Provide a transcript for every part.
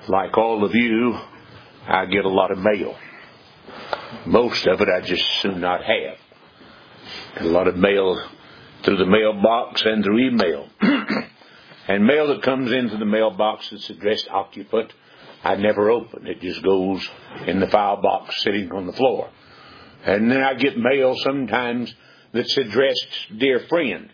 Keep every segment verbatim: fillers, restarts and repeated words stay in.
Like all of you, I get a lot of mail. Most of it I just soon not have. A lot of mail through the mailbox and through email. And mail that comes into the mailbox that's addressed occupant, I never open. It just goes in the file box sitting on the floor. And then I get mail sometimes that's addressed dear friend.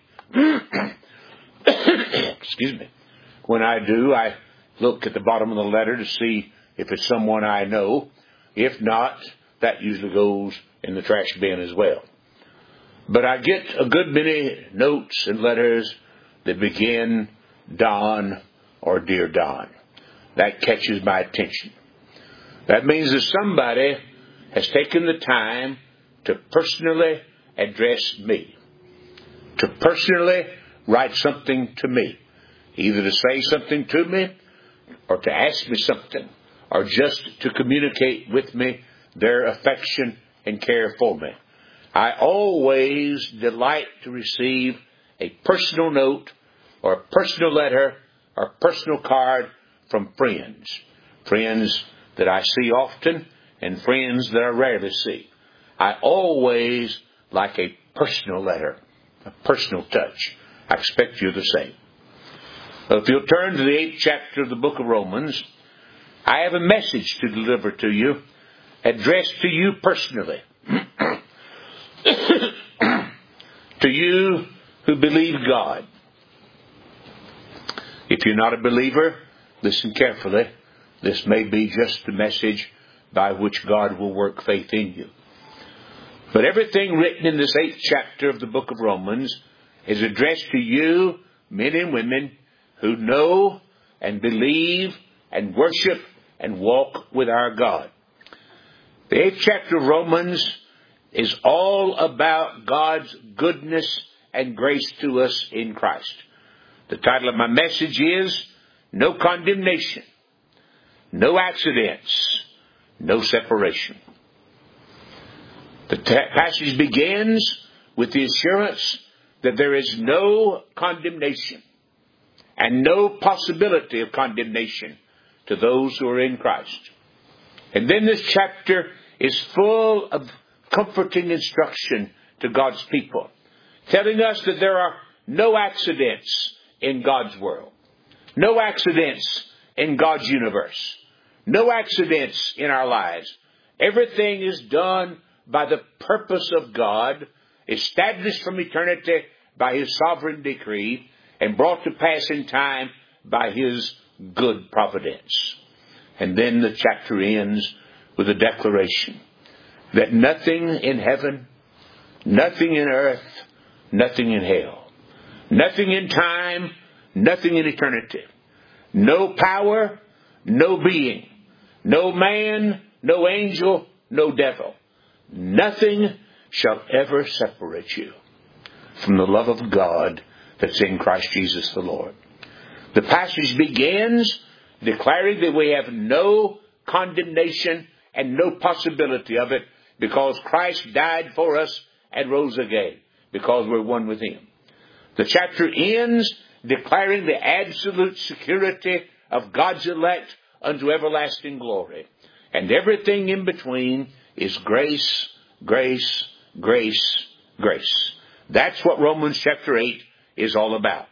Excuse me. When I do, I look at the bottom of the letter to see if it's someone I know. If not, that usually goes in the trash bin as well. But I get a good many notes and letters that begin Don or Dear Don. That catches my attention. That means that somebody has taken the time to personally address me. To personally write something to me. Either to say something to me, or to ask me something, or just to communicate with me their affection and care for me. I always delight to receive a personal note, or a personal letter, or a personal card from friends. Friends that I see often, and friends that I rarely see. I always like a personal letter, a personal touch. I expect you're the same. Well, if you'll turn to the eighth chapter of the book of Romans, I have a message to deliver to you, addressed to you personally. To you who believe God. If you're not a believer, listen carefully. This may be just the message by which God will work faith in you. But everything written in this eighth chapter of the book of Romans is addressed to you, men and women, who know and believe and worship and walk with our God. The eighth chapter of Romans is all about God's goodness and grace to us in Christ. The title of my message is No Condemnation, No Accidents, No Separation. The passage begins with the assurance that there is no condemnation and no possibility of condemnation to those who are in Christ. And then this chapter is full of comforting instruction to God's people, telling us that there are no accidents in God's world, no accidents in God's universe, no accidents in our lives. Everything is done by the purpose of God, established from eternity by His sovereign decree, and brought to pass in time by His good providence. And then the chapter ends with a declaration that nothing in heaven, nothing in earth, nothing in hell, nothing in time, nothing in eternity, no power, no being, no man, no angel, no devil, nothing shall ever separate you from the love of God that's in Christ Jesus the Lord. The passage begins declaring that we have no condemnation and no possibility of it because Christ died for us and rose again, because we're one with Him. The chapter ends declaring the absolute security of God's elect unto everlasting glory. And everything in between is grace, grace, grace, grace. That's what Romans chapter eight is all about.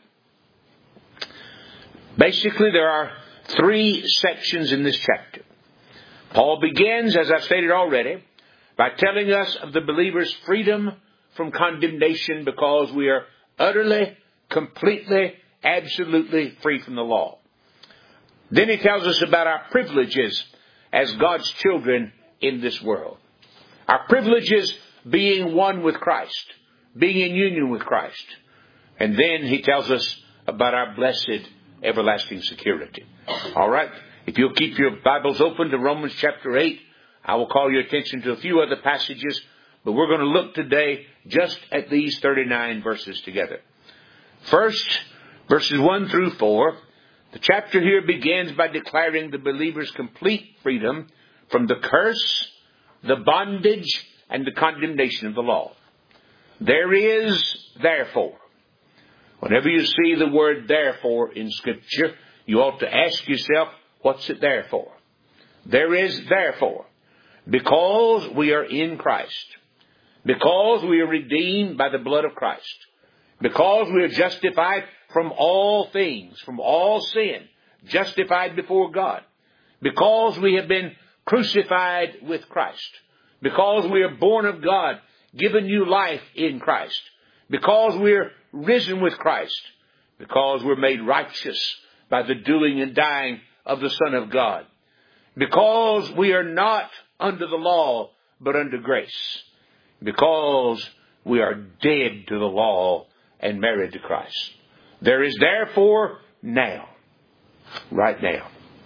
Basically, there are three sections in this chapter. Paul begins, as I've stated already, by telling us of the believer's freedom from condemnation because we are utterly, completely, absolutely free from the law. Then he tells us about our privileges as God's children in this world. Our privileges being one with Christ, being in union with Christ. And then he tells us about our blessed everlasting security. All right. If you'll keep your Bibles open to Romans chapter eight, I will call your attention to a few other passages, but we're going to look today just at these thirty-nine verses together. First, verses one through four, the chapter here begins by declaring the believer's complete freedom from the curse, the bondage, and the condemnation of the law. There is, therefore. Whenever you see the word therefore in Scripture, you ought to ask yourself, What's it there for? There is therefore, because we are in Christ, because we are redeemed by the blood of Christ, because we are justified from all things, from all sin, justified before God, because we have been crucified with Christ, because we are born of God, given new life in Christ, because we're risen with Christ, because we're made righteous by the doing and dying of the Son of God, because we are not under the law, but under grace, because we are dead to the law and married to Christ. There is therefore now, right now,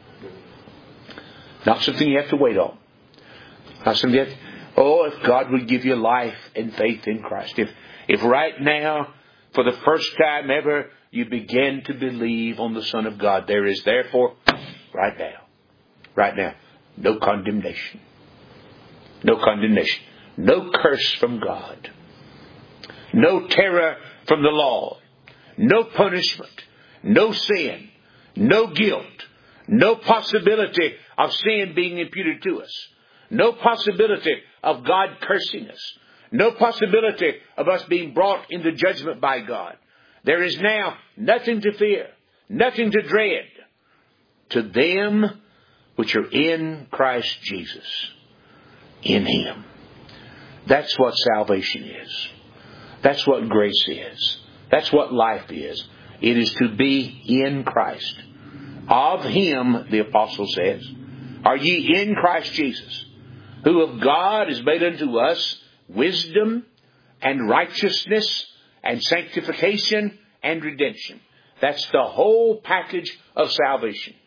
not something you have to wait on. Not something you have to, oh, if God would give you life and faith in Christ. If, if right now, for the first time ever, you begin to believe on the Son of God, there is therefore, right now, right now, no condemnation. No condemnation. No curse from God. No terror from the law. No punishment. No sin. No guilt. No possibility of sin being imputed to us. No possibility of God cursing us. No possibility of us being brought into judgment by God. There is now nothing to fear, nothing to dread to them which are in Christ Jesus. In Him. That's what salvation is. That's what grace is. That's what life is. It is to be in Christ. Of Him, the apostle says, are ye in Christ Jesus, who of God is made unto us wisdom and righteousness and sanctification and redemption. That's the whole package of salvation.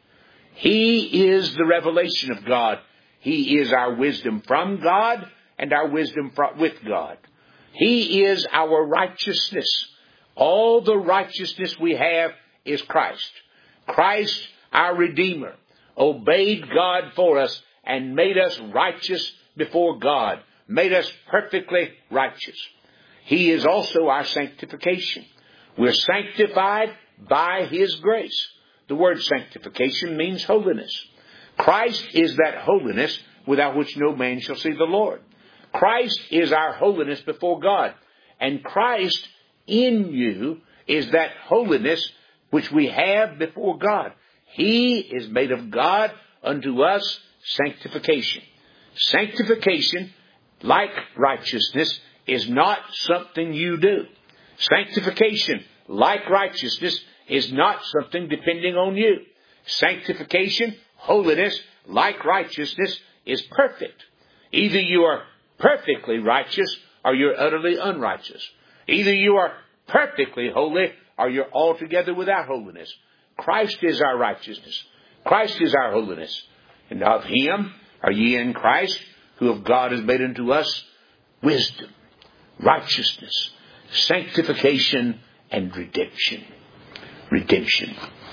He is the revelation of God. He is our wisdom from God and our wisdom with God. He is our righteousness. All the righteousness we have is Christ. Christ, our Redeemer, obeyed God for us and made us righteous before God, made us perfectly righteous. He is also our sanctification. We're sanctified by His grace. The word sanctification means holiness. Christ is that holiness without which no man shall see the Lord. Christ is our holiness before God. And Christ in you is that holiness which we have before God. He is made of God unto us sanctification. Sanctification, like righteousness, is not something you do. Sanctification, like righteousness, is not something depending on you. Sanctification, holiness, like righteousness, is perfect. Either you are perfectly righteous or you're utterly unrighteous. Either you are perfectly holy or you're altogether without holiness. Christ is our righteousness. Christ is our holiness. And of Him are ye in Christ, who of God is made unto us wisdom, righteousness, sanctification, and redemption. Redemption.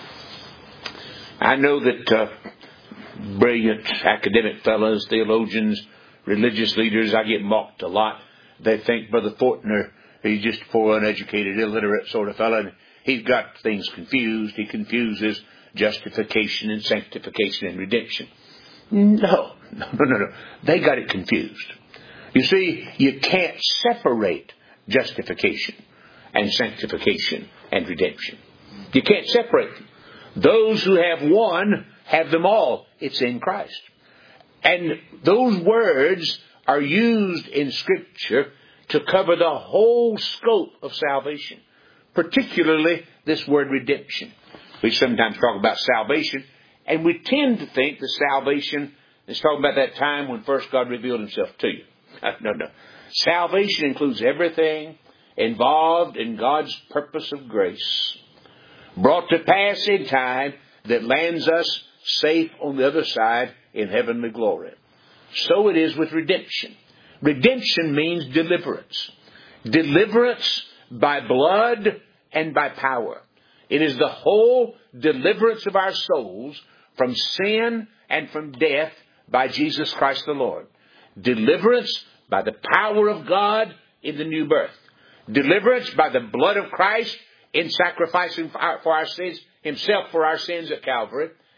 I know that uh, brilliant academic fellows, theologians, religious leaders, I get mocked a lot. They think Brother Fortner, he's just a poor, uneducated, illiterate sort of fellow, and he's got things confused. He confuses justification and sanctification and redemption. No, no, no, no, no. They got it confused. You see, you can't separate justification and sanctification and redemption. You can't separate them. Those who have one have them all. It's in Christ. And those words are used in Scripture to cover the whole scope of salvation, particularly this word redemption. We sometimes talk about salvation, and we tend to think that salvation is talking about that time when first God revealed Himself to you. No, no. Salvation includes everything involved in God's purpose of grace, brought to pass in time that lands us safe on the other side in heavenly glory. So it is with redemption. Redemption means deliverance. Deliverance by blood and by power. It is the whole deliverance of our souls from sin and from death by Jesus Christ the Lord. Deliverance by the power of God in the new birth. Deliverance by the blood of Christ in sacrificing for our, for our sins, Himself for our sins at Calvary.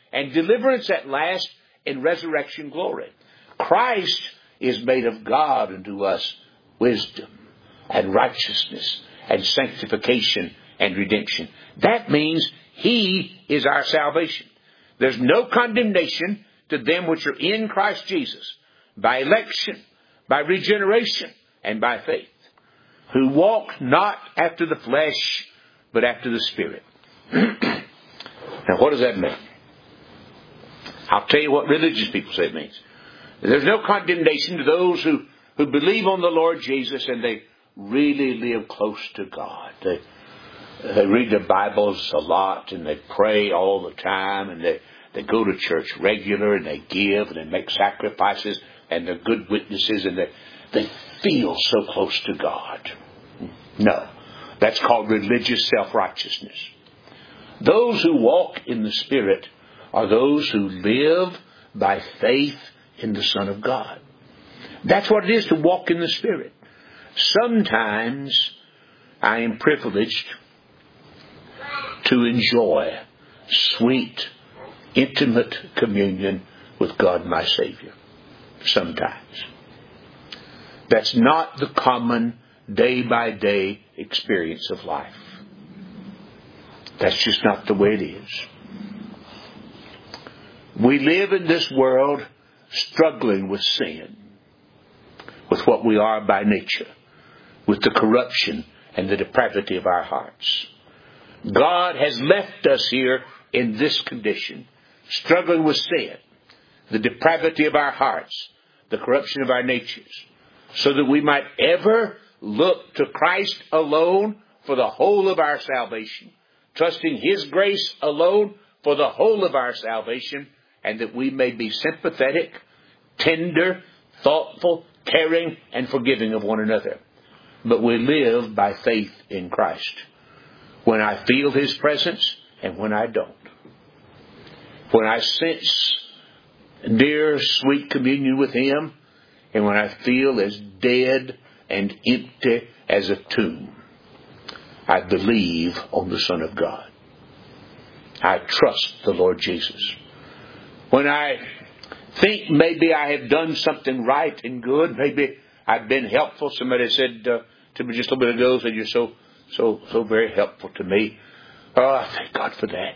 and deliverance at last in resurrection glory. Christ is made of God unto us wisdom and righteousness and sanctification and redemption. That means He is our salvation. There's no condemnation to them which are in Christ Jesus, by election, by regeneration, and by faith, who walk not after the flesh, but after the Spirit. Now, what does that mean? I'll tell you what religious people say it means. There's no condemnation to those who, who believe on the Lord Jesus and they really live close to God. They, they read their Bibles a lot and they pray all the time and they, they go to church regular and they give and they make sacrifices and they're good witnesses and they, they feel so close to God. No. That's called religious self-righteousness. Those who walk in the Spirit are those who live by faith in the Son of God. That's what it is to walk in the Spirit. Sometimes I am privileged to enjoy sweet, intimate communion with God my Savior. Sometimes. That's not the common day-by-day experience of life. That's just not the way it is. We live in this world struggling with sin, with what we are by nature, with the corruption and the depravity of our hearts. God has left us here in this condition, struggling with sin, the depravity of our hearts, the corruption of our natures, so that we might ever look to Christ alone for the whole of our salvation, trusting His grace alone for the whole of our salvation, and that we may be sympathetic, tender, thoughtful, caring, and forgiving of one another. But we live by faith in Christ. When I feel His presence and when I don't. When I sense dear, sweet communion with Him and when I feel as dead and empty as a tomb. I believe on the Son of God. I trust the Lord Jesus. When I think maybe I have done something right and good, maybe I've been helpful. Somebody said uh, to me just a little bit ago, said, "You're so, so, so very helpful to me." Oh, I thank God for that.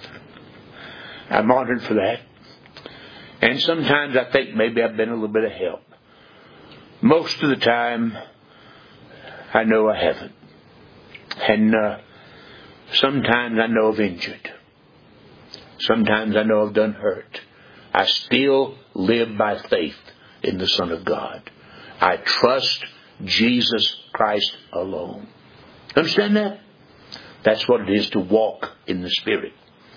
I'm honored for that. And sometimes I think maybe I've been a little bit of help. Most of the time, I know I haven't. And uh, sometimes I know I've injured. Sometimes I know I've done hurt. I still live by faith in the Son of God. I trust Jesus Christ alone. Understand that? That's what it is to walk in the Spirit.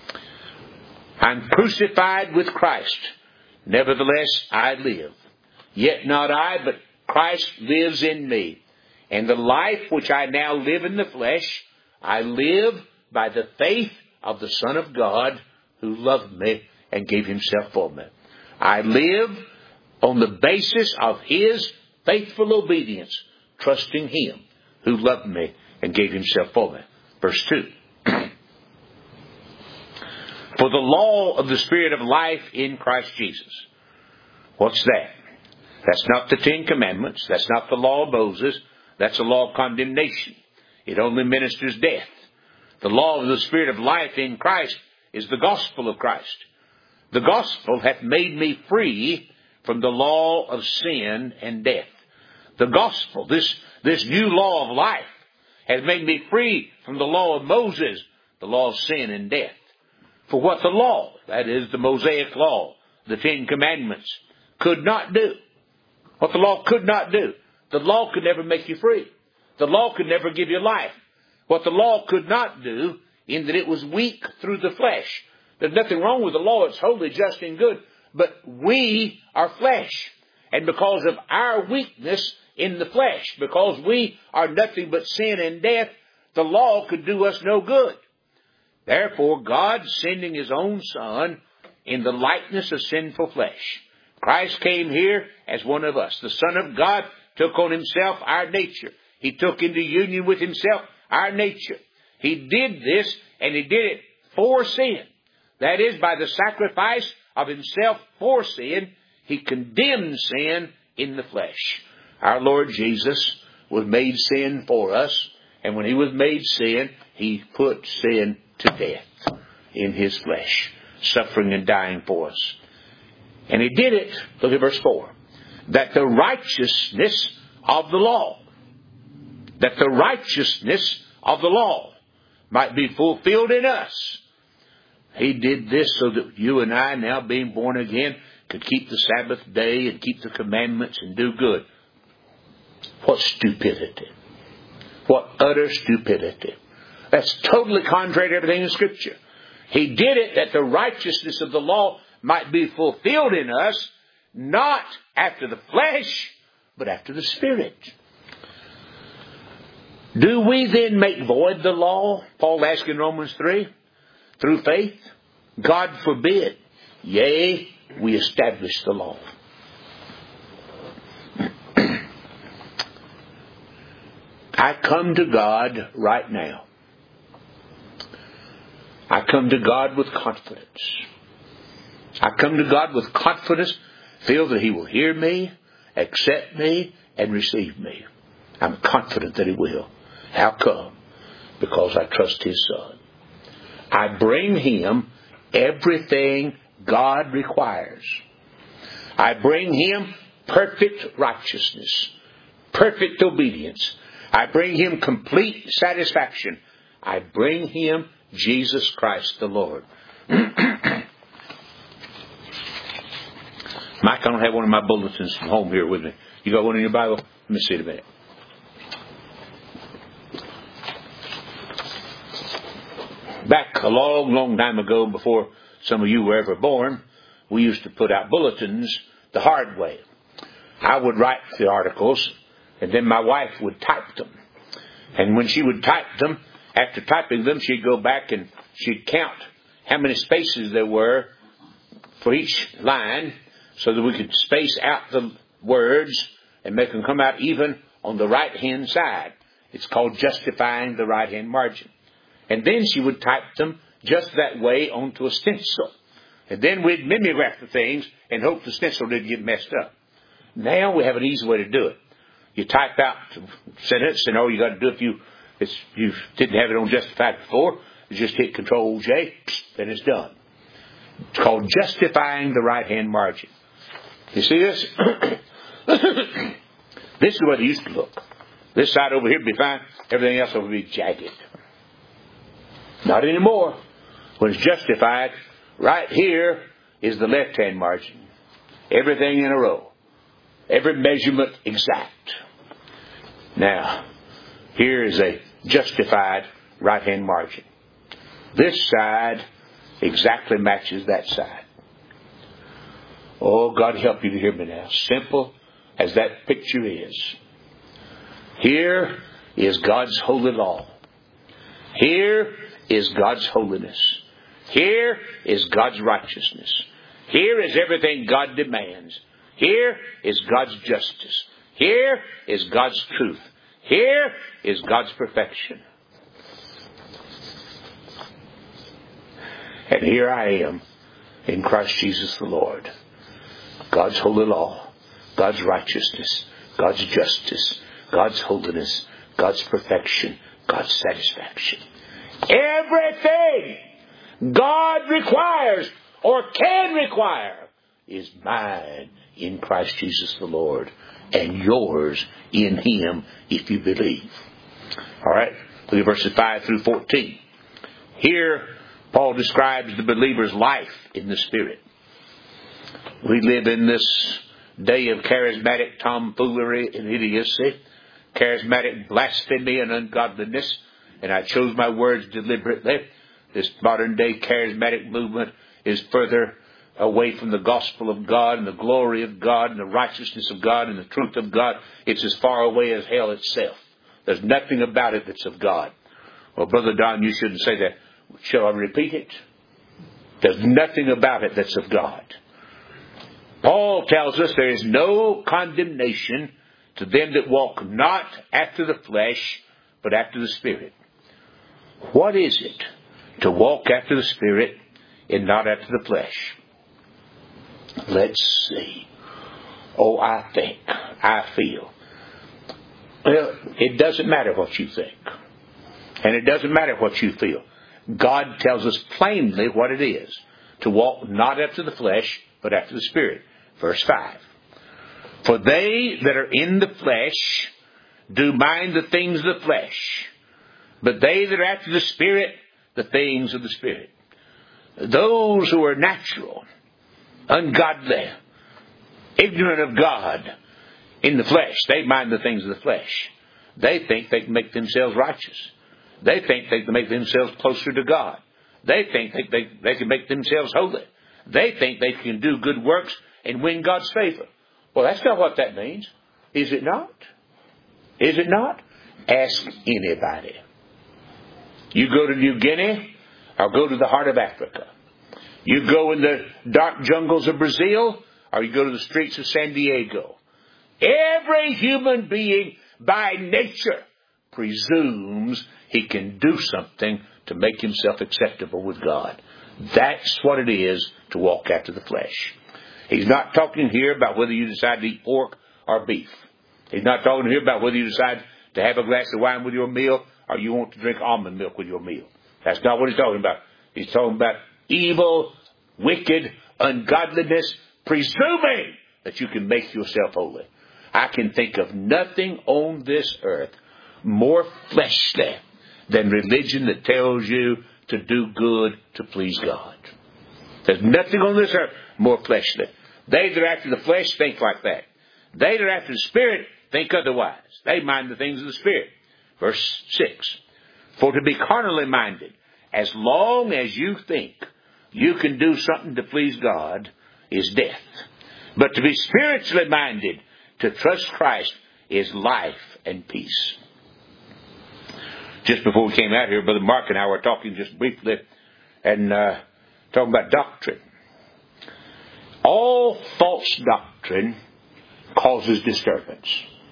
I'm crucified with Christ. Nevertheless, I live. Yet not I, but Christ lives in me. And the life which I now live in the flesh, I live by the faith of the Son of God who loved me and gave Himself for me. I live on the basis of His faithful obedience, trusting Him who loved me and gave Himself for me. Verse two. For the law of the Spirit of life in Christ Jesus. What's that? That's not the Ten Commandments. That's not the law of Moses. That's a law of condemnation. It only ministers death. The law of the Spirit of life in Christ is the gospel of Christ. The gospel hath made me free from the law of sin and death. The gospel, this, this new law of life, has made me free from the law of Moses, the law of sin and death. For what the law, that is the Mosaic law, the Ten Commandments, could not do. What the law could not do. The law could never make you free. The law could never give you life. What the law could not do, in that it was weak through the flesh. There's nothing wrong with the law. It's holy, just, and good. But we are flesh. And because of our weakness in the flesh, because we are nothing but sin and death, the law could do us no good. Therefore, God, sending His own Son in the likeness of sinful flesh. Christ came here as one of us. The Son of God took on Himself our nature. He took into union with Himself our nature. He did this, and He did it for sin, That is, by the sacrifice of himself for sin, he condemned sin in the flesh. Our Lord Jesus was made sin for us, and when he was made sin, he put sin to death in his flesh, suffering and dying for us. And he did it, look at verse four, that the righteousness of the law, that the righteousness of the law might be fulfilled in us. He did this so that you and I, now being born again, could keep the Sabbath day and keep the commandments and do good. What stupidity. What utter stupidity. That's totally contrary to everything in Scripture. He did it that the righteousness of the law might be fulfilled in us, not after the flesh, but after the Spirit. Do we then make void the law? Paul asks in Romans three. Through faith? God forbid. Yea, we establish the law. I come to God right now. I come to God with confidence. I come to God with confidence, feel that He will hear me, accept me, and receive me. I'm confident that He will. How come? Because I trust His Son. I bring Him everything God requires. I bring Him perfect righteousness, perfect obedience. I bring Him complete satisfaction. I bring Him Jesus Christ the Lord. Mike, I don't have one of my bulletins from home here with me. You got one in your Bible? Let me see it a minute. Back a long, long time ago, before some of you were ever born, we used to put out bulletins the hard way. I would write the articles, and then my wife would type them. And when she would type them, after typing them, she'd go back and she'd count how many spaces there were for each line, so that we could space out the words and make them come out even on the right-hand side. It's called justifying the right-hand margin. And then she would type them just that way onto a stencil. And then we'd mimeograph the things and hope the stencil didn't get messed up. Now we have an easy way to do it. You type out the sentence, and all you got to do if you it's, you didn't have it on justified before, is just hit Control J, and it's done. It's called justifying the right-hand margin. You see this? This is what it used to look. This side over here would be fine. Everything else would be jagged. Not anymore. When it's justified, right here is the left-hand margin. Everything in a row. Every measurement exact. Now, here is a justified right-hand margin. This side exactly matches that side. Oh, God help you to hear me now. Simple as that picture is. Here is God's holy law. Here is God's holiness. Here is God's righteousness. Here is everything God demands. Here is God's justice. Here is God's truth. Here is God's perfection. And here I am in Christ Jesus the Lord. God's holy law, God's righteousness, God's justice, God's holiness, God's perfection, God's satisfaction. Everything God requires or can require is mine in Christ Jesus the Lord, and yours in Him if you believe. All right, look at verses five through fourteen. Here, Paul describes the believer's life in the Spirit. We live in this day of charismatic tomfoolery and idiocy, charismatic blasphemy and ungodliness, and I chose my words deliberately. This modern day charismatic movement is further away from the gospel of God and the glory of God and the righteousness of God and the truth of God. It's as far away as hell itself. There's nothing about it that's of God. Well, Brother Don, you shouldn't say that. Shall I repeat it? There's nothing about it that's of God. Paul tells us there is no condemnation to them that walk not after the flesh, but after the Spirit. What is it to walk after the Spirit and not after the flesh. Let's see. Oh, I think, I feel. Well, it doesn't matter what you think. And it doesn't matter what you feel. God tells us plainly what it is to walk not after the flesh, but after the Spirit. Verse five. For they that are in the flesh do mind the things of the flesh, but they that are after the Spirit, the things of the Spirit. Those who are natural, ungodly, ignorant of God, in the flesh, they mind the things of the flesh. They think they can make themselves righteous. They think they can make themselves closer to God. They think they, they, they can make themselves holy. They think they can do good works and win God's favor. Well, that's not what that means. Is it not? Is it not? Ask anybody. You go to New Guinea or go to the heart of Africa. You go in the dark jungles of Brazil or you go to the streets of San Diego. Every human being by nature presumes he can do something to make himself acceptable with God. That's what it is to walk after the flesh. He's not talking here about whether you decide to eat pork or beef. He's not talking here about whether you decide to have a glass of wine with your meal or you want to drink almond milk with your meal. That's not what he's talking about. He's talking about evil, wicked, ungodliness, presuming that you can make yourself holy. I can think of nothing on this earth more fleshly than religion that tells you to do good to please God. There's nothing on this earth more fleshly. They that are after the flesh think like that. They that are after the Spirit think otherwise. They mind the things of the Spirit. Verse six. For to be carnally minded, as long as you think you can do something to please God, is death. But to be spiritually minded, to trust Christ, is life and peace. Just before we came out here, Brother Mark and I were talking just briefly and uh, talking about doctrine. All false doctrine causes disturbance.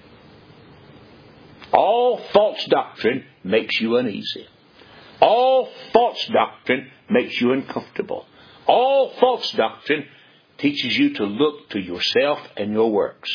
All false doctrine makes you uneasy. All false doctrine makes you uncomfortable. All false doctrine teaches you to look to yourself and your works.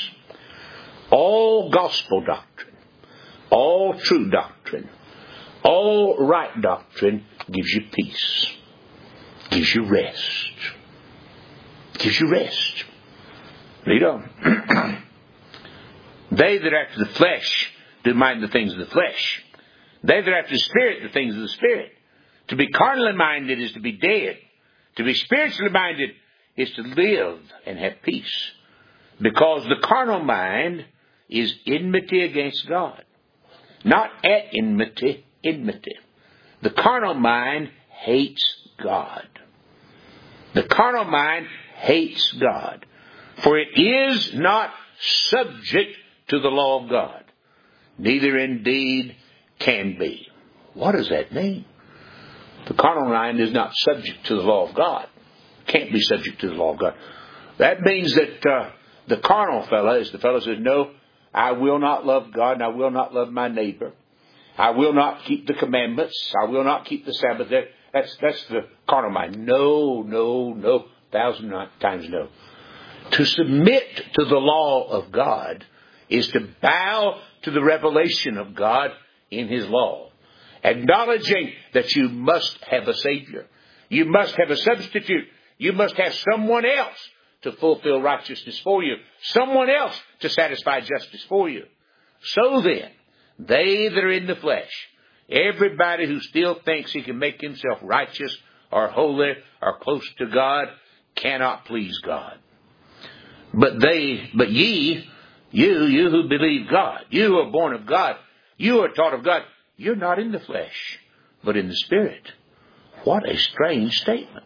All gospel doctrine, all true doctrine, all right doctrine gives you peace, gives you rest, gives you rest. Read on. They that are after the flesh do mind the things of the flesh. They that are after the Spirit, the things of the Spirit. To be carnally minded is to be dead. To be spiritually minded is to live and have peace. Because the carnal mind is enmity against God. Not at enmity, enmity. The carnal mind hates God. The carnal mind hates God. For it is not subject to the law of God. Neither indeed can be. What does that mean? The carnal mind is not subject to the law of God. Can't be subject to the law of God. That means that uh, the carnal fellow is the fellow who says, no, I will not love God and I will not love my neighbor. I will not keep the commandments. I will not keep the Sabbath day. That's, that's the carnal mind. No, no, no. Thousand times no. To submit to the law of God is to bow to the revelation of God in His law. Acknowledging that you must have a Savior. You must have a substitute. You must have someone else to fulfill righteousness for you. Someone else to satisfy justice for you. So then, they that are in the flesh, everybody who still thinks he can make himself righteous or holy or close to God, cannot please God. But they, but ye, you, you who believe God, you who are born of God, you who are taught of God, you're not in the flesh, but in the Spirit. What a strange statement.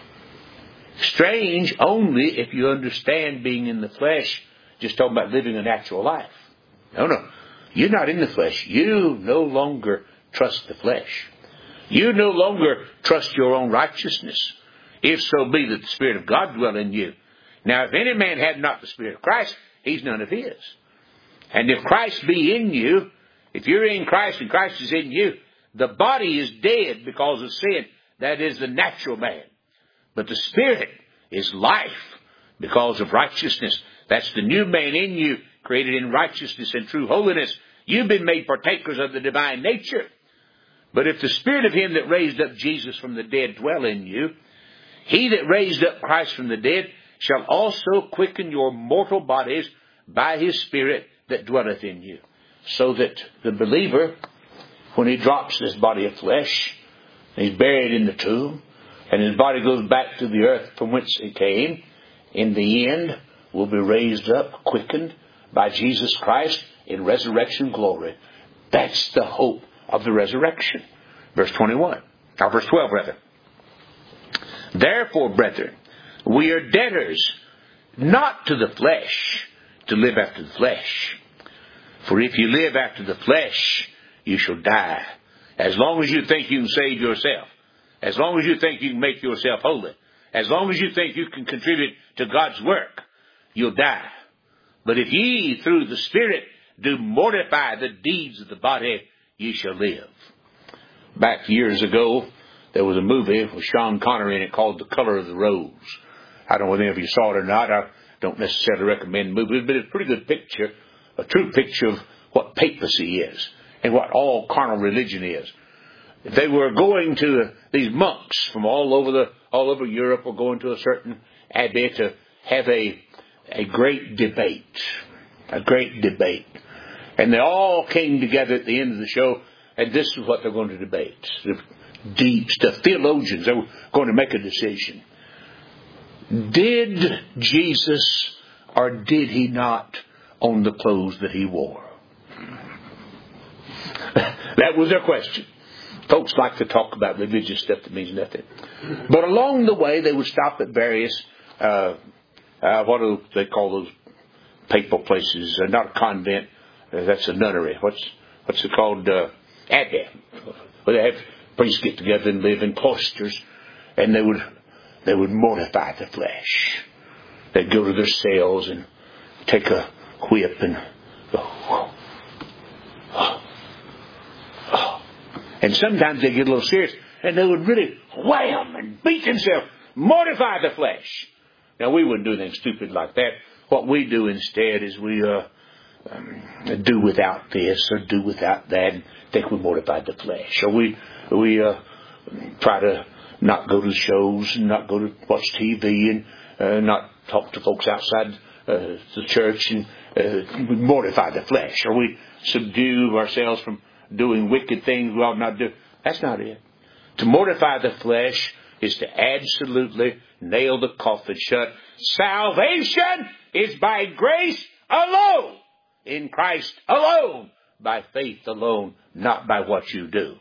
Strange only if you understand being in the flesh, just talking about living a natural life. No, no. You're not in the flesh. You no longer trust the flesh. You no longer trust your own righteousness, if so be that the Spirit of God dwell in you. Now, if any man had not the Spirit of Christ, he's none of his. And if Christ be in you, if you're in Christ and Christ is in you, the body is dead because of sin. That is the natural man. But the Spirit is life because of righteousness. That's the new man in you, created in righteousness and true holiness. You've been made partakers of the divine nature. But if the Spirit of Him that raised up Jesus from the dead dwell in you, He that raised up Christ from the dead shall also quicken your mortal bodies by His Spirit that dwelleth in you. So that the believer, when he drops this body of flesh, he's buried in the tomb, and his body goes back to the earth from whence it came, in the end will be raised up, quickened by Jesus Christ in resurrection glory. That's the hope of the resurrection. Verse twenty-one, or verse twelve rather. Therefore, brethren, we are debtors, not to the flesh, to live after the flesh. For if you live after the flesh, you shall die. As long as you think you can save yourself, as long as you think you can make yourself holy, as long as you think you can contribute to God's work, you'll die. But if ye through the Spirit do mortify the deeds of the body, ye shall live. Back years ago, there was a movie with Sean Connery in it called The Color of the Rose. I don't know whether any of you saw it or not. I don't necessarily recommend movies, but it's a pretty good picture, a true picture of what papacy is and what all carnal religion is. They were going to, these monks from all over the all over Europe were going to a certain abbey to have a a great debate, a great debate, and they all came together at the end of the show, and this is what they're going to debate. The deep stuff, theologians. They were going to make a decision. Did Jesus or did He not own the clothes that He wore? That was their question. Folks like to talk about religious stuff that means nothing. But along the way, they would stop at various, uh, uh, what do they call those papal places? Uh, not a convent. Uh, that's a nunnery. What's what's it called? Uh, abbey. Where they have priests get together and live in cloisters, and they would they would mortify the flesh. They'd go to their cells and take a whip and go, whoa, oh, oh. And sometimes they get a little serious, and they would really wham and beat themselves, mortify the flesh. Now, we wouldn't do anything stupid like that. What we do instead is we uh, um, do without this or do without that, and think we mortified the flesh. Or we we uh, try to not go to the shows and not go to watch T V and uh, not talk to folks outside uh, the church, and uh, we mortify the flesh. Or we subdue ourselves from doing wicked things we ought not do. That's not it. To mortify the flesh is to absolutely nail the coffin shut. Salvation is by grace alone, in Christ alone, by faith alone, not by what you do.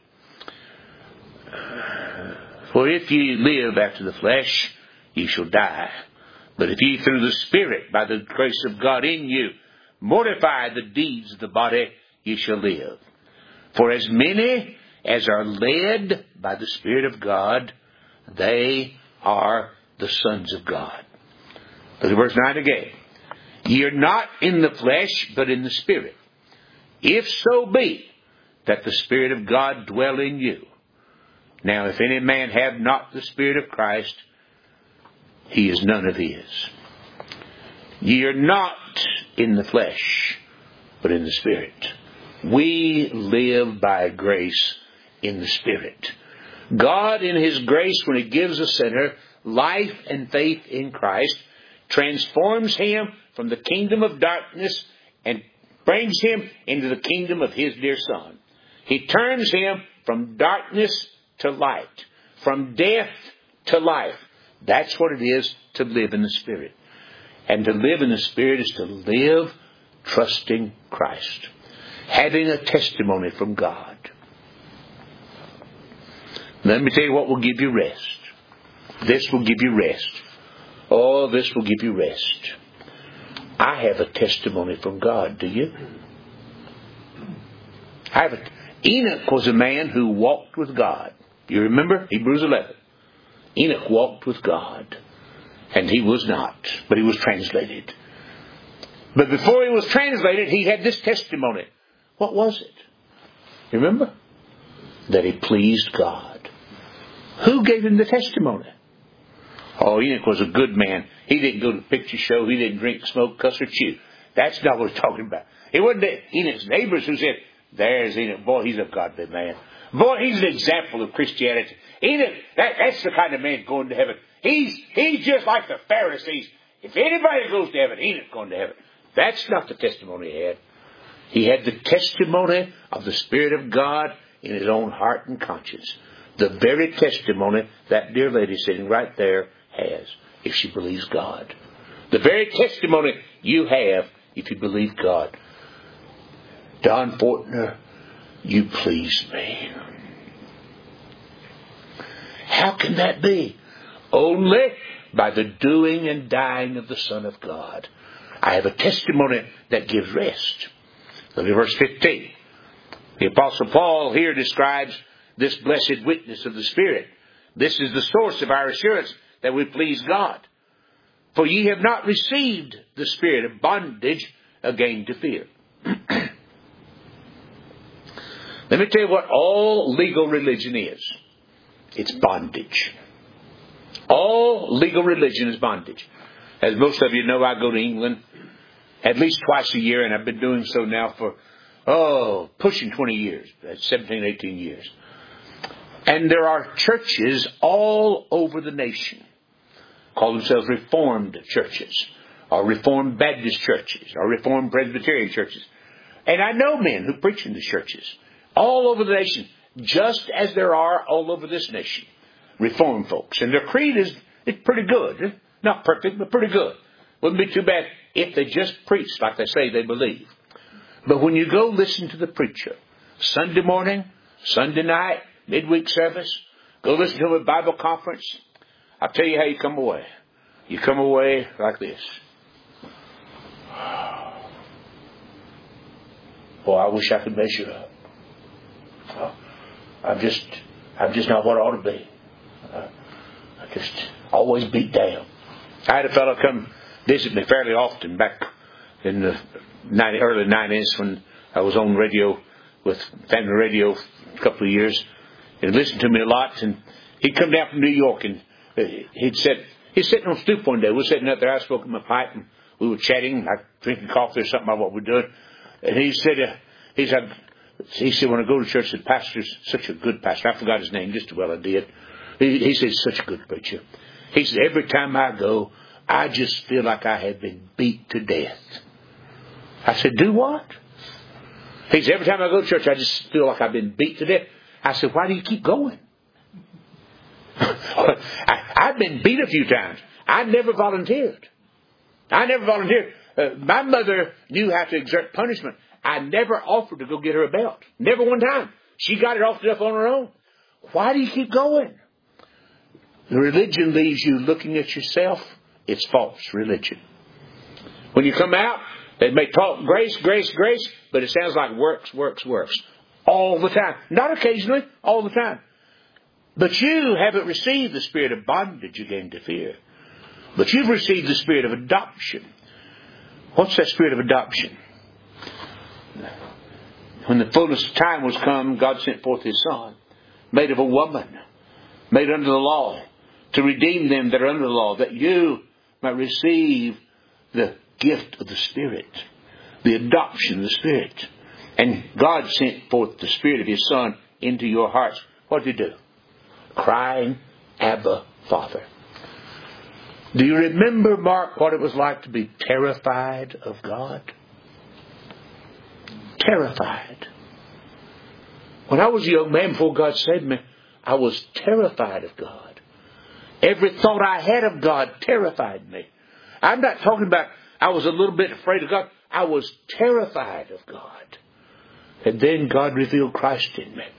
For if ye live after the flesh, ye shall die. But if ye through the Spirit, by the grace of God in you, mortify the deeds of the body, ye shall live. For as many as are led by the Spirit of God, they are the sons of God. Look at verse nine again. Ye are not in the flesh, but in the Spirit. If so be that the Spirit of God dwell in you. Now, if any man have not the Spirit of Christ, he is none of his. Ye are not in the flesh, but in the Spirit. We live by grace in the Spirit. God, in His grace, when He gives a sinner life and faith in Christ, transforms him from the kingdom of darkness and brings him into the kingdom of His dear Son. He turns him from darkness to light, from death to life. That's what it is to live in the Spirit. And to live in the Spirit is to live trusting Christ, having a testimony from God. Let me tell you what will give you rest. This will give you rest. Oh, this will give you rest. I have a testimony from God. Do you? I have a, Enoch was a man who walked with God. You remember? Hebrews eleven. Enoch walked with God. And he was not. But he was translated. But before he was translated, he had this testimony. What was it? You remember? That he pleased God. Who gave him the testimony? Oh, Enoch was a good man. He didn't go to the picture show. He didn't drink, smoke, cuss, or chew. That's not what we're talking about. It wasn't Enoch's neighbors who said, there's Enoch. Boy, he's a godly man. Boy, he's an example of Christianity. Enoch, that, that's the kind of man going to heaven. He's, he's just like the Pharisees. If anybody goes to heaven, Enoch going to heaven. That's not the testimony he had. He had the testimony of the Spirit of God in his own heart and conscience. The very testimony that dear lady sitting right there has, if she believes God. The very testimony you have if you believe God. Don Fortner, you please me. How can that be? Only by the doing and dying of the Son of God. I have a testimony that gives rest. Look at verse fifteen. The Apostle Paul here describes this blessed witness of the Spirit. This is the source of our assurance that we please God. For ye have not received the spirit of bondage again to fear. Let me tell you what all legal religion is. It's bondage. All legal religion is bondage. As most of you know, I go to England at least twice a year, and I've been doing so now for, oh, pushing twenty years. That's seventeen, eighteen years. And there are churches all over the nation. Call themselves Reformed churches, or Reformed Baptist churches, or Reformed Presbyterian churches. And I know men who preach in the churches all over the nation, just as there are all over this nation. Reformed folks. And their creed is it's pretty good. Not perfect, but pretty good. Wouldn't be too bad if they just preached like they say they believe. But when you go listen to the preacher, Sunday morning, Sunday night, midweek service, go listen to them at Bible conference, I'll tell you how you come away. You come away like this. Boy, I wish I could measure up. Oh, I'm just, I'm just not what I ought to be. Uh, I just always beat down. I had a fellow come visit me fairly often back in the early nineties when I was on radio with family radio a couple of years. He listened to me a lot, and he'd come down from New York, and he'd said, he's sitting on the stoop one day. We were sitting up there, I was smoking my pipe, and we were chatting, like drinking coffee or something about what we're doing. And he said, uh, he said, he said, when I go to church, the pastor's such a good pastor. I forgot his name just as well I did. He, he said, he's such a good preacher. He said, every time I go, I just feel like I have been beat to death. I said, do what? He said, every time I go to church, I just feel like I've been beat to death. I said, why do you keep going? I, I've been beat a few times. I never volunteered. I never volunteered. Uh, my mother knew how to exert punishment. I never offered to go get her a belt. Never one time. She got it off up on her own. Why do you keep going? The religion leaves you looking at yourself. It's false religion. When you come out, they may talk grace, grace, grace, but it sounds like works, works, works. All the time. Not occasionally, all the time. But you haven't received the spirit of bondage again to fear. But you've received the spirit of adoption. What's that spirit of adoption? When the fullness of time was come, God sent forth His Son, made of a woman, made under the law, to redeem them that are under the law, that you might receive the gift of the Spirit, the adoption of the Spirit. And God sent forth the Spirit of His Son into your hearts. What did He do? Crying, Abba, Father. Do you remember, Mark, what it was like to be terrified of God? Terrified. When I was a young man before God saved me, I was terrified of God. Every thought I had of God terrified me. I'm not talking about I was a little bit afraid of God. I was terrified of God. And then God revealed Christ in me.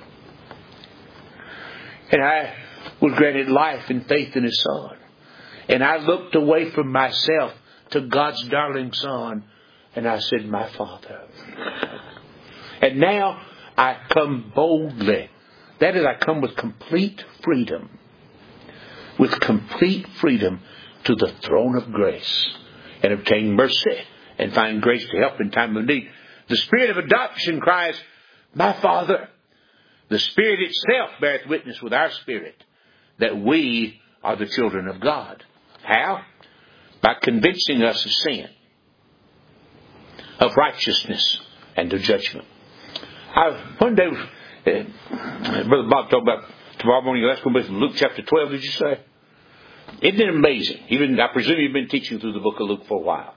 And I was granted life and faith in His Son. And I looked away from myself to God's darling Son. And I said, my Father. And now I come boldly. That is, I come with complete freedom. With complete freedom to the throne of grace. And obtain mercy. And find grace to help in time of need. The Spirit of adoption cries, my Father. The Spirit itself beareth witness with our spirit that we are the children of God. How? By convincing us of sin, of righteousness, and of judgment. I, one day, uh, Brother Bob talked about tomorrow morning, that's going to be from Luke chapter twelve, did you say? Isn't it amazing? Even, I presume you've been teaching through the book of Luke for a while.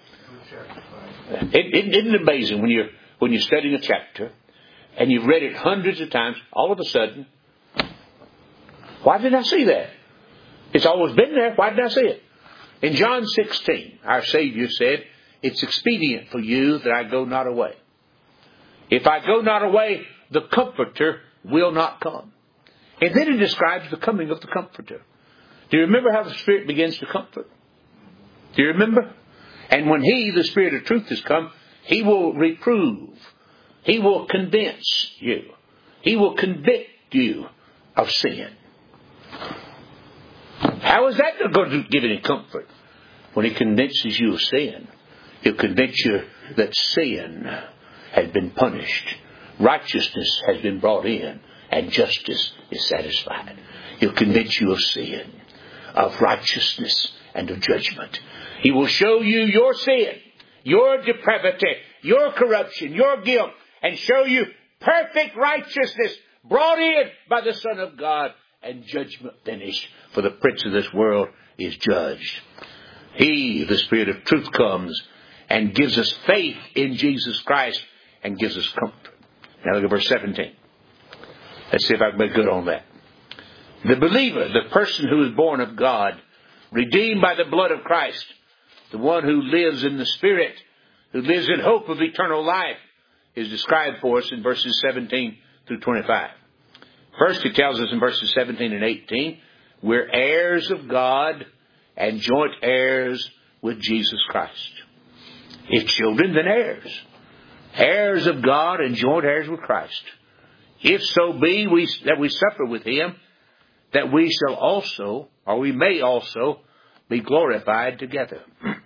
It, it, isn't it amazing when you're, when you're studying a chapter and you've read it hundreds of times, all of a sudden, why didn't I see that? It's always been there. Why didn't I see it? In John sixteen, our Savior said, it's expedient for you that I go not away. If I go not away, the Comforter will not come. And then it describes the coming of the Comforter. Do you remember how the Spirit begins to comfort? Do you remember? And when He, the Spirit of truth, has come, He will reprove. He will convince you. He will convict you of sin. How is that going to give any comfort? When He convinces you of sin, He'll convince you that sin has been punished. Righteousness has been brought in. And justice is satisfied. He'll convince you of sin, of righteousness, and of judgment. He will show you your sin, your depravity, your corruption, your guilt, and show you perfect righteousness brought in by the Son of God, and judgment finished, for the prince of this world is judged. He, the Spirit of truth, comes and gives us faith in Jesus Christ and gives us comfort. Now look at verse seventeen. Let's see if I can make good on that. The believer, the person who is born of God, redeemed by the blood of Christ, the one who lives in the Spirit, who lives in hope of eternal life, is described for us in verses seventeen through twenty-five. First, he tells us in verses seventeen and eighteen, we're heirs of God and joint heirs with Jesus Christ. If children, then heirs. Heirs of God and joint heirs with Christ. If so be we, that we suffer with Him, that we shall also, or we may also, be glorified together.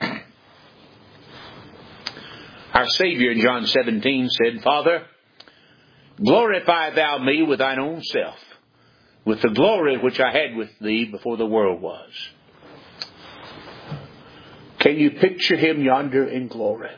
Our Savior in John seventeen said, Father, glorify Thou me with Thine own self, with the glory which I had with Thee before the world was. Can you picture Him yonder in glory?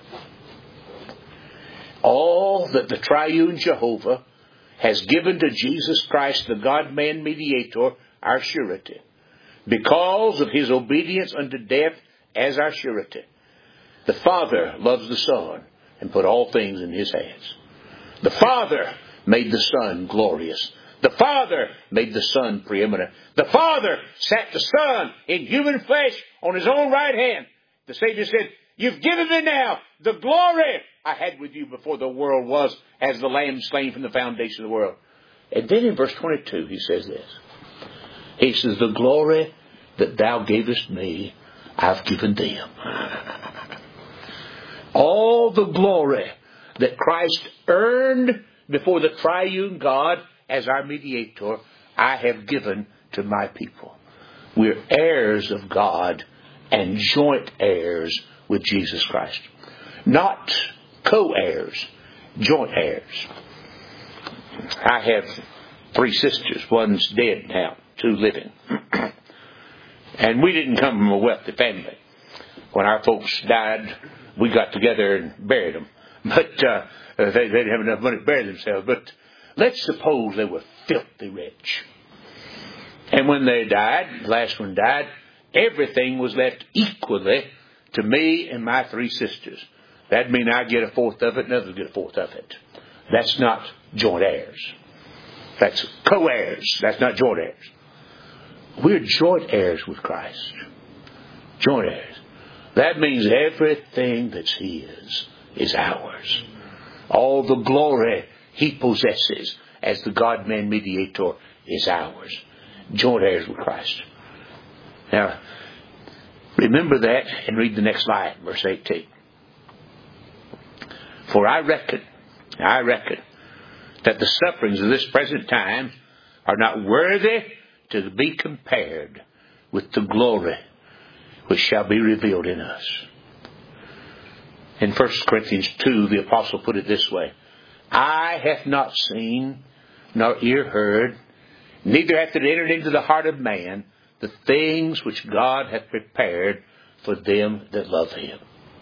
All that the triune Jehovah has given to Jesus Christ, the God-man mediator, our surety, because of His obedience unto death as our surety. The Father loves the Son and put all things in His hands. The Father made the Son glorious. The Father made the Son preeminent. The Father sat the Son in human flesh on His own right hand. The Savior said, you've given me now the glory I had with you before the world was, as the Lamb slain from the foundation of the world. And then in verse twenty-two, He says this. He says, the glory that Thou gavest me, I've given them. All the glory that Christ earned before the triune God as our mediator, I have given to my people. We're heirs of God and joint heirs with Jesus Christ. Not co-heirs, joint heirs. I have three sisters. One's dead now, two living. And we didn't come from a wealthy family. When our folks died, we got together and buried them. But uh, they, they didn't have enough money to bury themselves. But let's suppose they were filthy rich. And when they died, the last one died, everything was left equally to me and my three sisters. That'd mean I get a fourth of it and others get a fourth of it. That's not joint heirs. That's co-heirs. That's not joint heirs. We're joint heirs with Christ. Joint heirs. That means everything that's His is ours. All the glory He possesses as the God-man mediator is ours. Joint heirs with Christ. Now, remember that and read the next line, verse eighteen. For I reckon, I reckon, that the sufferings of this present time are not worthy to be compared with the glory which shall be revealed in us. In First Corinthians two, the apostle put it this way. Eye hath not seen, nor ear heard, neither hath it entered into the heart of man, the things which God hath prepared for them that love Him.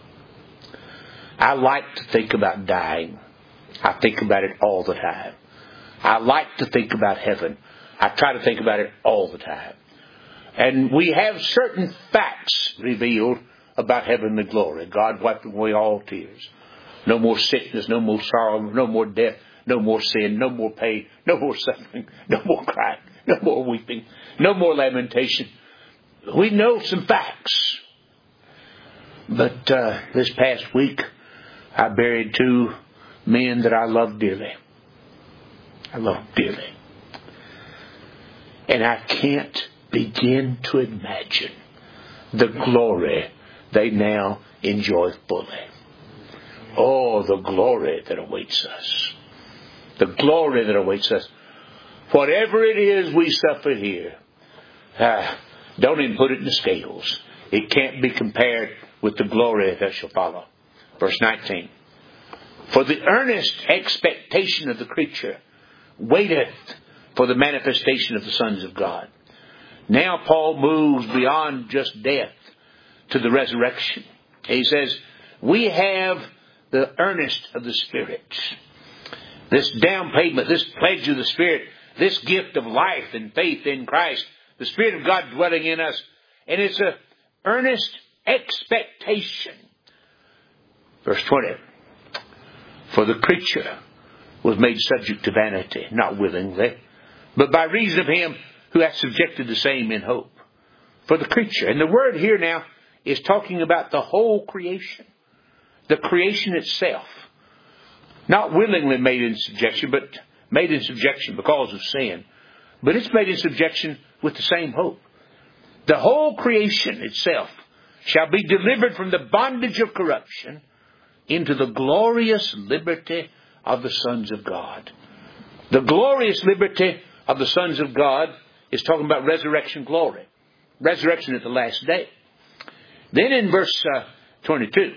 I like to think about dying. I think about it all the time. I like to think about heaven. I try to think about it all the time. And we have certain facts revealed about heavenly glory. God wiping away all tears. No more sickness, no more sorrow, no more death, no more sin, no more pain, no more suffering, no more crying, no more weeping, no more lamentation. We know some facts. But uh, this past week, I buried two men that I love dearly. I love dearly. And I can't begin to imagine the glory they now enjoy fully. Oh, the glory that awaits us. The glory that awaits us. Whatever it is we suffer here, ah, don't even put it in the scales. It can't be compared with the glory that shall follow. Verse nineteen. For the earnest expectation of the creature waiteth for the manifestation of the sons of God. Now Paul moves beyond just death to the resurrection. He says, we have the earnest of the Spirit. This down payment, this pledge of the Spirit, this gift of life and faith in Christ, the Spirit of God dwelling in us. And it's an earnest expectation. Verse twenty. For the creature was made subject to vanity, not willingly, but by reason of Him who hath subjected the same in hope. For the creature. And the word here now is talking about the whole creation. The creation itself. Not willingly made in subjection, but made in subjection because of sin. But it's made in subjection with the same hope. The whole creation itself shall be delivered from the bondage of corruption into the glorious liberty of the sons of God. The glorious liberty of the sons of God is talking about resurrection glory. Resurrection at the last day. Then in verse uh, twenty-two,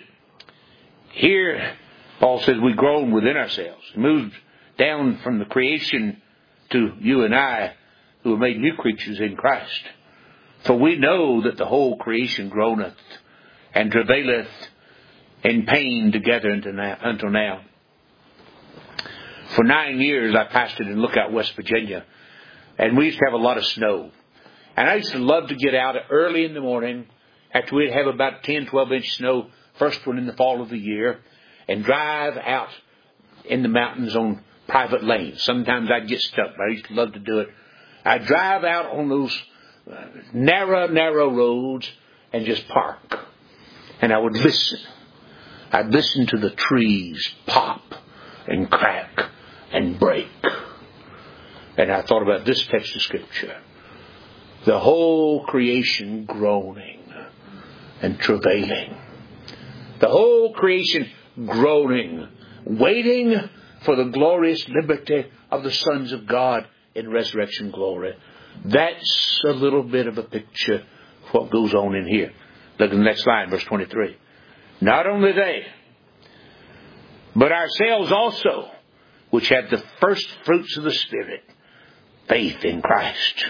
here Paul says we groan within ourselves. He moves down from the creation to you and I who are made new creatures in Christ. For we know that the whole creation groaneth and travaileth in pain together until now. Until now. For nine years I pastored in Lookout, West Virginia. And we used to have a lot of snow. And I used to love to get out early in the morning after we'd have about ten, twelve inch snow, first one in the fall of the year, and drive out in the mountains on private lanes. Sometimes I'd get stuck, but I used to love to do it. I'd drive out on those narrow, narrow roads and just park. And I would listen. I'd listen to the trees pop and crack and break. And I thought about this text of Scripture. The whole creation groaning and travailing. The whole creation groaning, waiting for the glorious liberty of the sons of God in resurrection glory. That's a little bit of a picture of what goes on in here. Look at the next line, verse twenty-three. Not only they, but ourselves also, which have the first fruits of the Spirit, faith in Christ.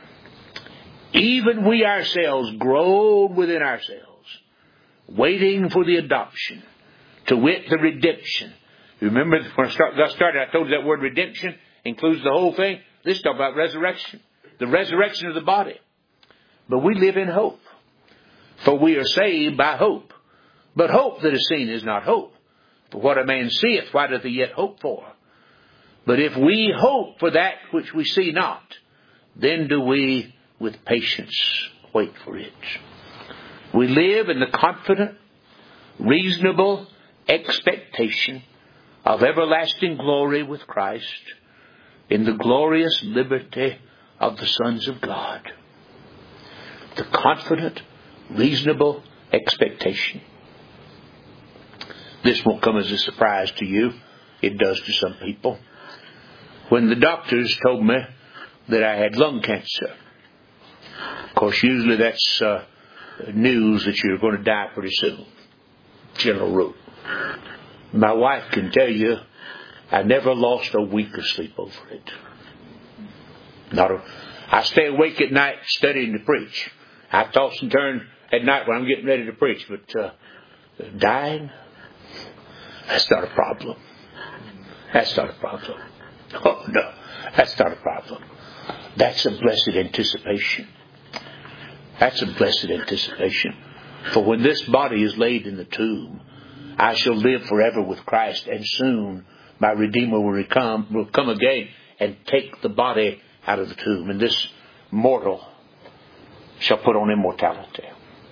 Even we ourselves groan within ourselves, waiting for the adoption, to wit the redemption. Remember when I got started, I told you that word redemption includes the whole thing. This is talking about resurrection. The resurrection of the body. But we live in hope. For we are saved by hope. But hope that is seen is not hope. For what a man seeth, why doth he yet hope for? But if we hope for that which we see not, then do we with patience wait for it. We live in the confident, reasonable expectation of everlasting glory with Christ in the glorious liberty of the sons of God. The confident, reasonable expectation. This won't come as a surprise to you. It does to some people. When the doctors told me that I had lung cancer, of course, usually that's uh, news that you're going to die pretty soon. General rule. My wife can tell you I never lost a wink of sleep over it. Not a, I stay awake at night studying to preach. I toss and turn at night when I'm getting ready to preach. But uh, dying, that's not a problem. That's not a problem. Oh, no. That's not a problem. That's a blessed anticipation. That's a blessed anticipation. For when this body is laid in the tomb, I shall live forever with Christ, and soon my Redeemer will come, will come again and take the body out of the tomb. And this mortal shall put on immortality.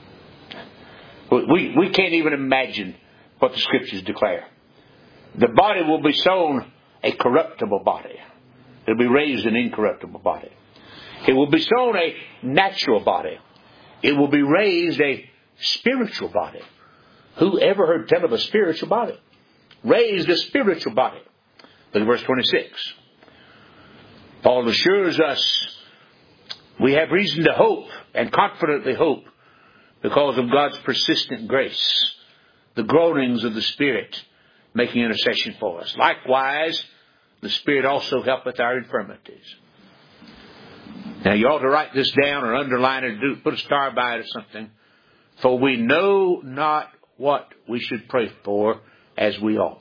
We, we can't even imagine what the Scriptures declare. The body will be sown a corruptible body. It will be raised an incorruptible body. It will be sown a natural body. It will be raised a spiritual body. Who ever heard tell of a spiritual body? Raised a spiritual body. Look at verse twenty-six. Paul assures us we have reason to hope and confidently hope because of God's persistent grace, the groanings of the Spirit making intercession for us. Likewise, the Spirit also helpeth our infirmities. Now you ought to write this down or underline it, or do, put a star by it or something. For we know not what we should pray for as we ought.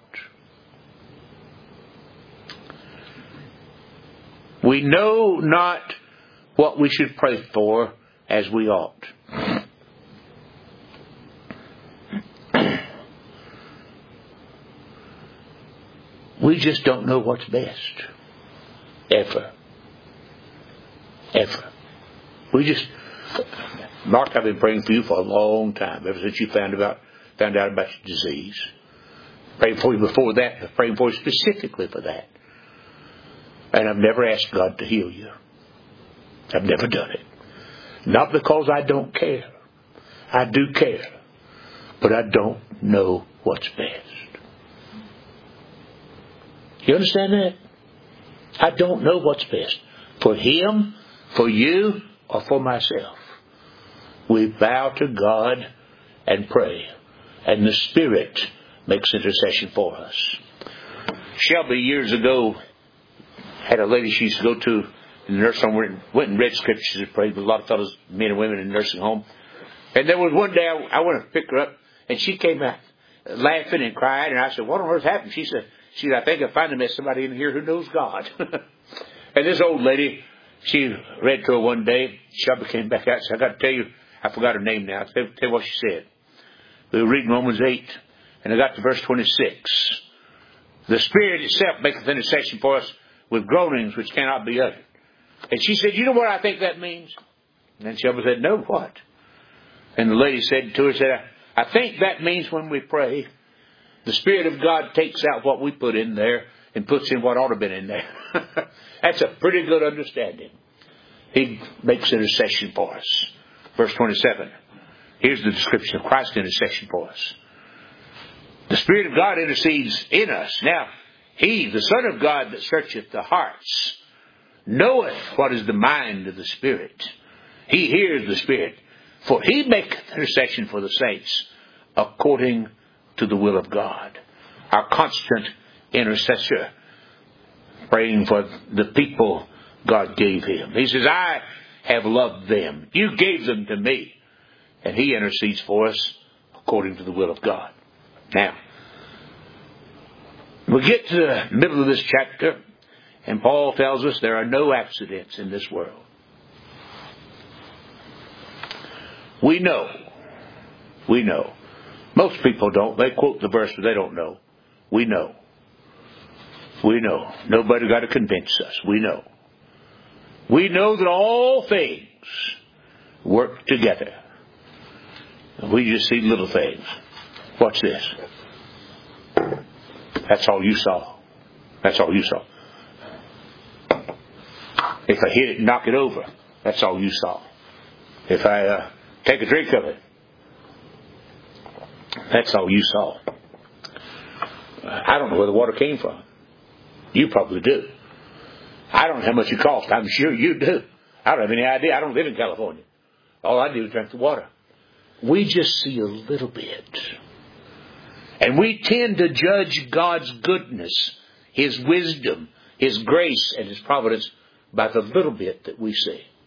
We know not what we should pray for as we ought. We just don't know what's best. Ever. Ever. We just... Mark, I've been praying for you for a long time, ever since you found about found out about your disease. Praying for you before that, praying for you specifically for that. And I've never asked God to heal you. I've never done it. Not because I don't care. I do care. But I don't know what's best. You understand that? I don't know what's best. For him, for you, or for myself. We bow to God and pray. And the Spirit makes intercession for us. Shelby years ago had a lady she used to go to in the nursing home, went and read scriptures and prayed with a lot of fellows, men and women in the nursing home. And there was one day I, I went to pick her up, and she came out laughing and crying, and I said, "What on earth happened?" She said, she said, "I think I finally met somebody in here who knows God." And this old lady, she read to her one day. Shelby came back out and said, "I got to tell you, I forgot her name now. I'll tell you what she said." We were reading Romans eight, and I got to verse twenty-six. The Spirit itself maketh intercession for us with groanings which cannot be uttered. And she said, "You know what I think that means?" And then Shelby said, "No, what?" And the lady said to her, said, I think that means when we pray, the Spirit of God takes out what we put in there and puts in what ought to have been in there. That's a pretty good understanding. He makes intercession for us. Verse twenty-seven. Here's the description of Christ's intercession for us. The Spirit of God intercedes in us. Now, He, the Son of God that searcheth the hearts, knoweth what is the mind of the Spirit. He hears the Spirit. For He maketh intercession for the saints according to the will of God. Our constant intercessor, praying for the people God gave Him. He says, I have loved them. You gave them to me. And He intercedes for us according to the will of God. Now, we get to the middle of this chapter, and Paul tells us there are no accidents in this world. We know. We know. Most people don't. They quote the verse, but they don't know. We know. We know. Nobody got to convince us. We know. We know that all things work together. We just see little things. Watch this. That's all you saw. That's all you saw. If I hit it and knock it over, that's all you saw. If I uh, take a drink of it, that's all you saw. I don't know where the water came from. You probably do. I don't know how much it cost. I'm sure you do. I don't have any idea. I don't live in California. All I do is drink the water. We just see a little bit. And we tend to judge God's goodness, His wisdom, His grace, and His providence by the little bit that we see.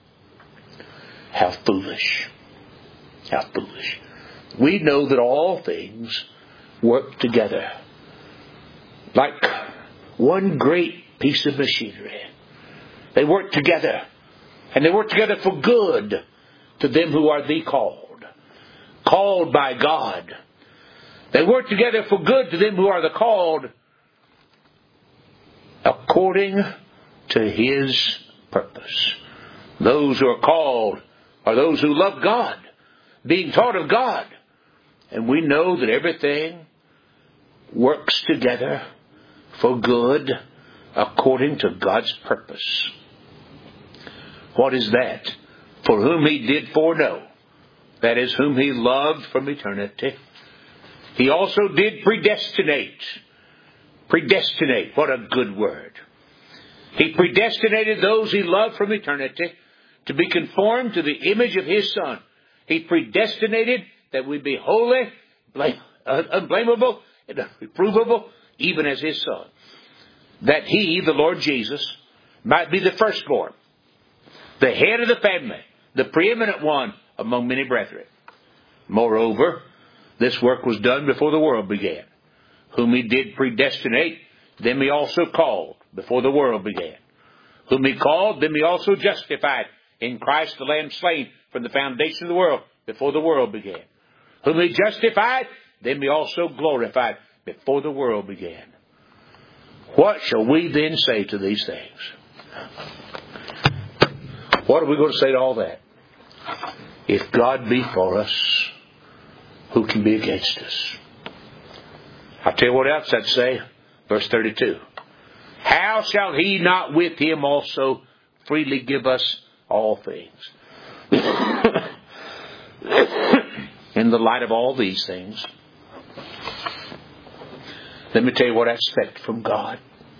How foolish. How foolish. We know that all things work together like one great piece of machinery. They work together. And they work together for good to them who are the called. Called by God. They work together for good to them who are the called according to His purpose. Those who are called are those who love God, being taught of God. And we know that everything works together for good according to God's purpose. What is that? For whom He did foreknow, that is, whom He loved from eternity, He also did predestinate. Predestinate, what a good word. He predestinated those He loved from eternity to be conformed to the image of His Son. He predestinated that we be holy, blame, uh, unblameable, and unreprovable, even as His Son. That He, the Lord Jesus, might be the firstborn, the head of the family, the preeminent one among many brethren. Moreover, this work was done before the world began. Whom He did predestinate, them He also called before the world began. Whom He called, them He also justified in Christ the Lamb slain from the foundation of the world before the world began. Whom He justified, them He also glorified before the world began. What shall we then say to these things? What are we going to say to all that? If God be for us, who can be against us? I'll tell you what else I'd say. Verse thirty-two. How shall He not with Him also freely give us all things? In the light of all these things, let me tell you what I expect from God.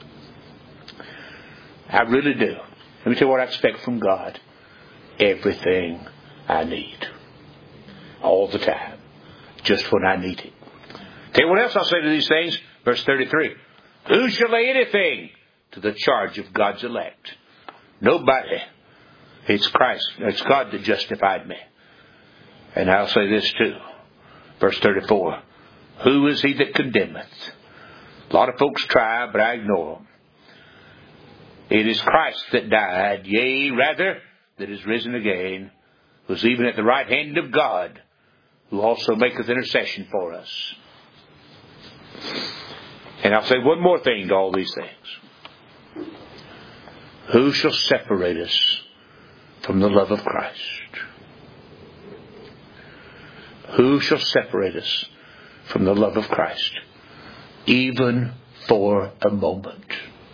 I really do. Let me tell you what I expect from God. Everything I need. All the time. Just when I need it. Tell you what else I'll say to these things. Verse thirty-three. Who shall lay anything to the charge of God's elect? Nobody. It's Christ. It's God that justified me. And I'll say this too. Verse thirty-four. Who is he that condemneth? A lot of folks try, but I ignore them. It is Christ that died, yea, rather, that is risen again, who's even at the right hand of God, who also maketh intercession for us. And I'll say one more thing to all these things. Who shall separate us from the love of Christ? Who shall separate us from the love of Christ? Even for a moment.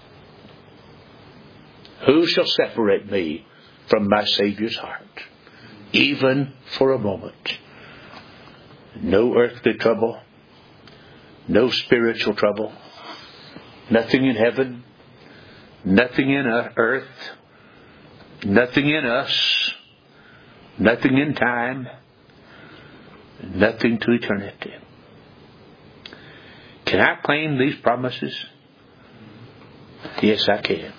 Who shall separate me from my Savior's heart? Even for a moment. No earthly trouble. No spiritual trouble. Nothing in heaven. Nothing in earth. Nothing in us. Nothing in time. Nothing to eternity. Can I claim these promises? Yes, I can.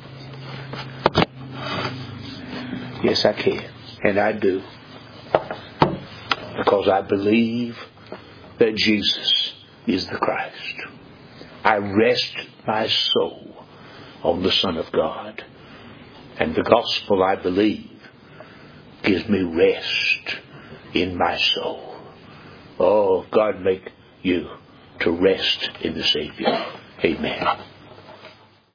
Yes, I can. And I do. Because I believe that Jesus is the Christ. I rest my soul on the Son of God. And the gospel, I believe, gives me rest in my soul. Oh, God make you to rest in the Savior. Amen.